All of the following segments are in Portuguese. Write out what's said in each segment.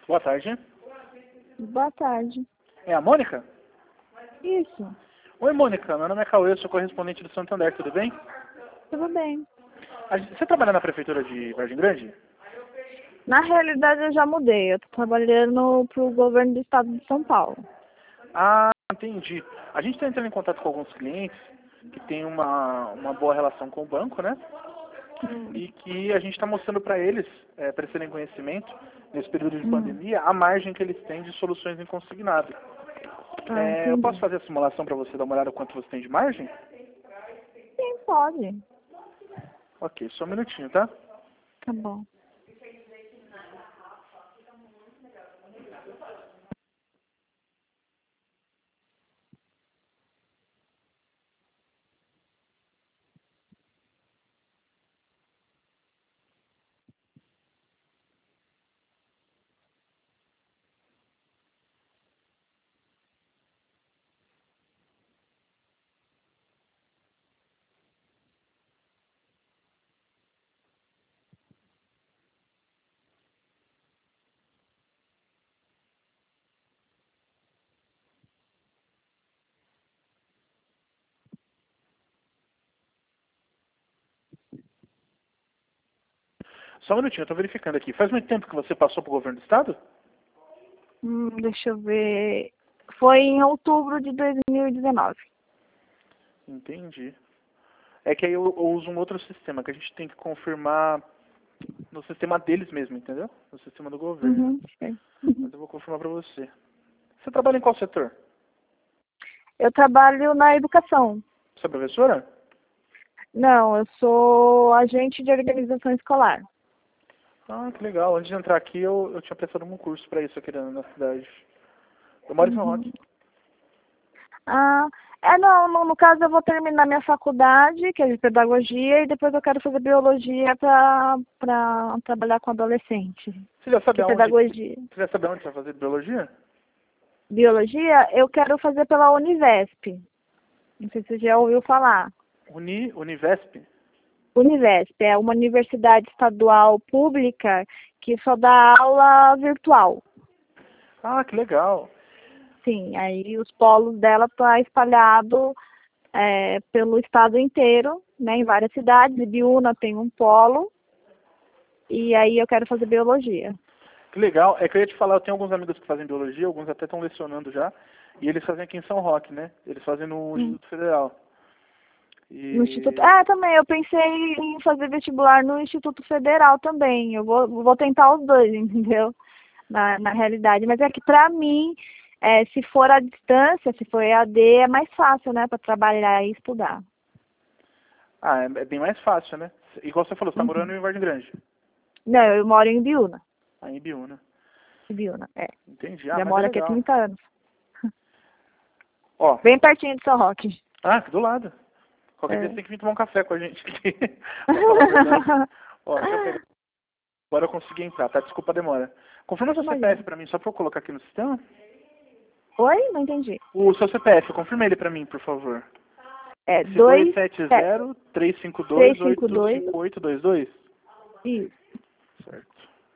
Boa tarde. Boa tarde. É a Mônica? Isso, Oi, Mônica. Meu nome é Cauê, eu sou correspondente do Santander, tudo bem? tudo bem. Você trabalha na prefeitura de Vargem Grande? Na realidade, eu já mudei. Eu tô trabalhando pro governo do estado de São Paulo. Ah, entendi. A gente está entrando em contato com alguns clientes que têm uma boa relação com o banco, né? E que a gente está mostrando para eles, para eles terem conhecimento, nesse período de pandemia, a margem que eles têm de soluções em consignado. Eu posso Entendi. fazer a simulação para você dar uma olhada quanto você tem de margem? Sim, pode. Ok, só um minutinho, tá? Tá bom. Só um minutinho, eu tô verificando aqui. Faz muito tempo que você passou pro governo do estado? Deixa eu ver. Foi em outubro de 2019. Entendi. É que aí eu uso um outro sistema, que a gente tem que confirmar no sistema deles mesmo, entendeu? No sistema do governo. Sei. Mas eu vou confirmar pra você. Você trabalha em qual setor? Eu trabalho na educação. Você é professora? Não, eu sou agente de organização escolar. Ah, que legal. Antes de entrar aqui, eu tinha prestado um curso pra isso aqui na cidade. Eu moro em São Roque. Ah, não, no caso eu vou terminar minha faculdade, que é de pedagogia, e depois eu quero fazer biologia para trabalhar com adolescente. Você já sabe Que é aonde? pedagogia. Você já sabe aonde você vai fazer biologia? Biologia, eu quero fazer pela Univesp. Não sei se você já ouviu falar. Univesp? Univesp é uma universidade estadual pública que só dá aula virtual. Ah, que legal. Sim, aí os polos dela estão espalhados pelo estado inteiro, né, em várias cidades. Ibiúna tem um polo, e aí eu quero fazer biologia. Que legal. É que eu ia te falar, eu tenho alguns amigos que fazem biologia, alguns até estão lecionando já, e eles fazem aqui em São Roque, né? Eles fazem no Hum. Instituto Federal. No Instituto. E... Também, eu pensei em fazer vestibular no Instituto Federal também. Eu vou tentar os dois, entendeu? Na realidade. Mas é que pra mim, se for à distância, se for EAD, é mais fácil, né, para trabalhar e estudar. Ah, é bem mais fácil, né? Igual você falou, você tá morando Uhum. em Vargem Grande. Não, eu moro em Ibiúna. Aí em Ibiúna. Ibiúna, Entendi. Ah, já mas é moro aqui há legal. 30 anos. Ó, Bem pertinho de São Roque. aqui do lado. Qualquer dia você É. tem que vir tomar um café com a gente aqui. Pra falar a verdade. Ó, deixa eu pegar. Agora eu consegui entrar, tá? Desculpa a demora. Confirma seu Imagina. CPF pra mim, só pra eu colocar aqui no sistema. Oi? Não entendi. O seu CPF, confirma ele pra mim, por favor. É Esse 352. 270-352-85822? Isso. Certo.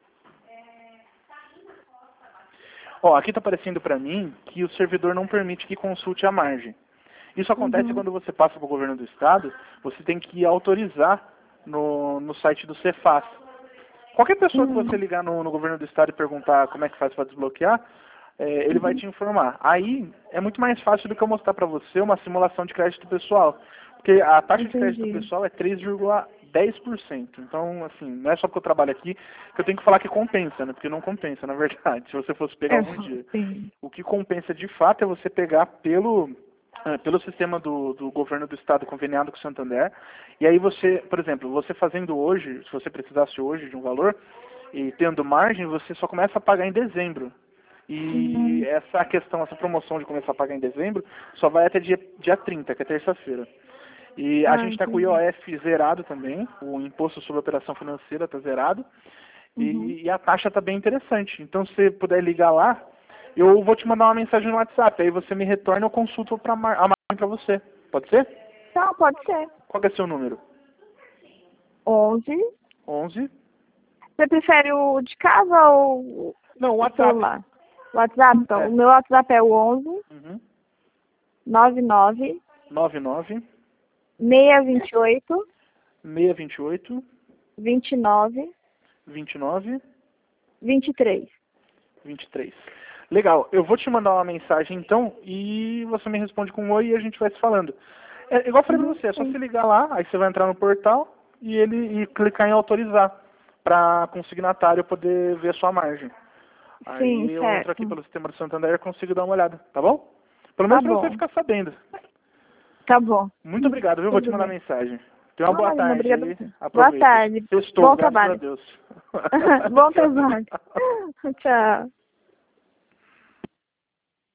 Ó, aqui tá aparecendo pra mim que o servidor não permite que consulte a margem. Isso acontece Uhum. quando você passa para o governo do estado, você tem que autorizar no site do Cefaz. Qualquer pessoa que você ligar no governo do estado e perguntar como é que faz para desbloquear, ele vai te informar. Aí é muito mais fácil do que eu mostrar para você uma simulação de crédito pessoal. Porque a taxa de crédito Entendi. pessoal é 3,10%. Então, assim, não é só porque eu trabalho aqui que eu tenho que falar que compensa, né? Porque não compensa, na verdade, se você fosse pegar algum dia. Sim. O que compensa de fato é você pegar pelo sistema do governo do estado conveniado com o Santander. E aí você, por exemplo, você fazendo hoje, se você precisasse hoje de um valor, e tendo margem, você só começa a pagar em dezembro. E Uhum. essa questão, essa promoção de começar a pagar em dezembro, só vai até dia 30, que é terça-feira. E a gente está com o Entendi. IOF zerado também, o Imposto sobre Operação Financeira está zerado, Uhum. e a taxa está bem interessante. Então, se você puder ligar lá, eu vou te mandar uma mensagem no WhatsApp, aí você me retorna e eu consulto a margem para você. Pode ser? Tá, pode ser. Qual que é o seu número? 11. 11. Você prefere o de casa ou Não, o o WhatsApp. celular. WhatsApp, então. É. O meu WhatsApp é o 11 Uhum. 99 99 628 628 29 29 23. 23. Legal, eu vou te mandar uma mensagem então e você me responde com um oi e a gente vai se falando. É, igual eu falei pra você, é só se ligar lá, aí você vai entrar no portal e clicar em autorizar para com o signatário poder ver a sua margem. Sim, Aí eu entro aqui certo. pelo sistema do Santander e consigo dar uma olhada, tá bom? Pelo Tá menos pra você bom. ficar sabendo. Tá bom. Muito obrigado, viu? Vou te Tudo mandar bem. mensagem. Tenha uma boa Imagina, tarde obrigada a aí. você. Boa Aproveita. tarde. Sextou, Bom graças a trabalho. Deus. Bom trabalho. Tchau.